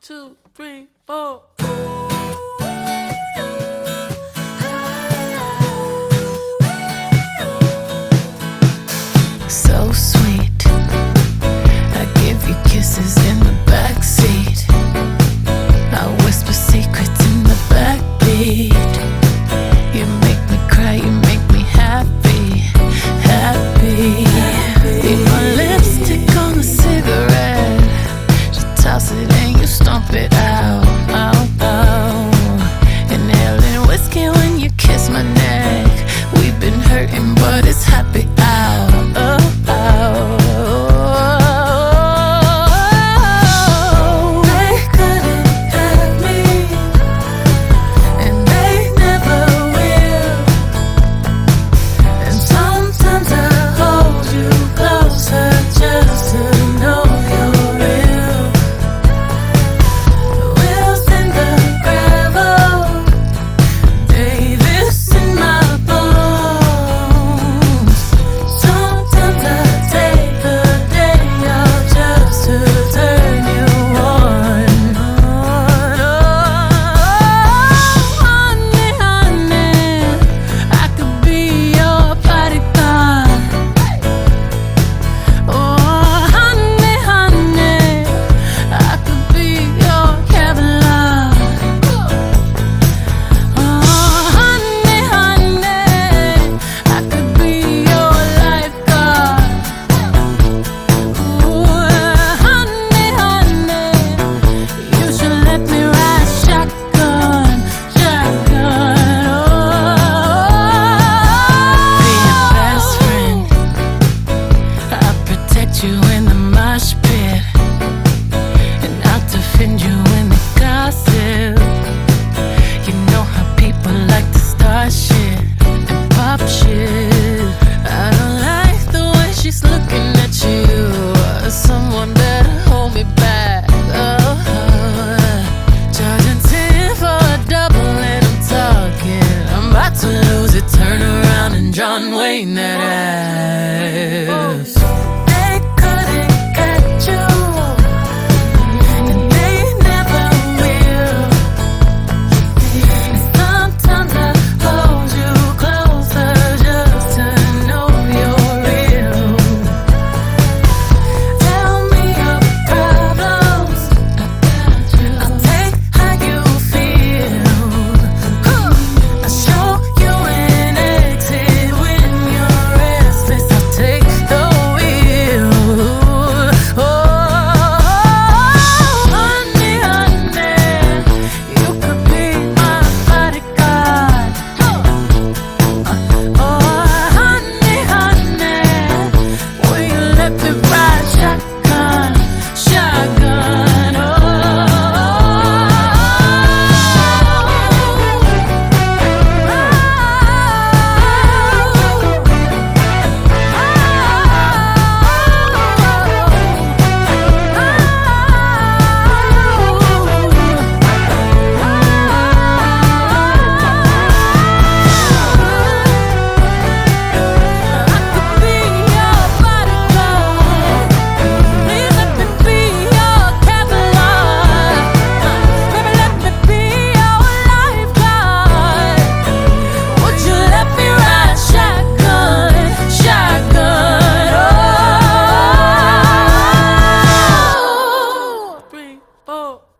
2, 3, 4. So sweet, I give you kisses in the backseat. I whisper secrets in the backbeat. You make me cry, you make me happy, happy. Leave my lipstick on the cigarette. Just toss it and you stomp it out, out, out. Inhaling whiskey when you kiss my neck. We've been hurting, but it's happy out. You in the mosh pit, and I'll defend you in the gossip. You know how people like to start shit and pop shit. I don't like the way she's looking at you. Someone better hold me back. Charging 10 for a double and I'm talking. I'm about to lose it, turn around and John Wayne that ass.